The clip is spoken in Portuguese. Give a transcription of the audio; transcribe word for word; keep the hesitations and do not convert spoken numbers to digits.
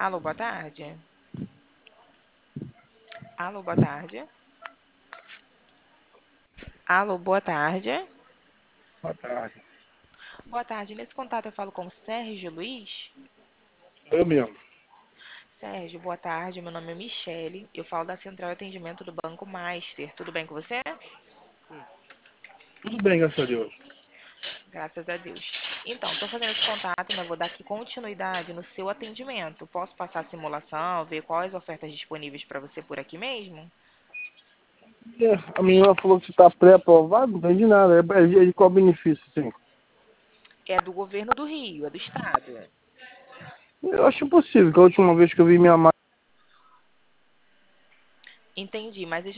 Alô, boa tarde. Alô, boa tarde. Alô, boa tarde. Boa tarde. Boa tarde. Nesse contato eu falo com o Sérgio Luiz. Eu mesmo. Sérgio, boa tarde. Meu nome é Michele. Eu falo da Central de Atendimento do Banco Master. Tudo bem com você? Tudo bem, graças a Deus. Graças a Deus. Então, estou fazendo esse contato, né? Vou dar aqui continuidade no seu atendimento. Posso passar a simulação, ver quais ofertas disponíveis para você por aqui mesmo? É, a menina falou que está pré-aprovado, não entendi nada. É, é de qual benefício, sim? É do governo do Rio, é do estado. Eu acho impossível, que a última vez que eu vi minha mãe. Entendi, mas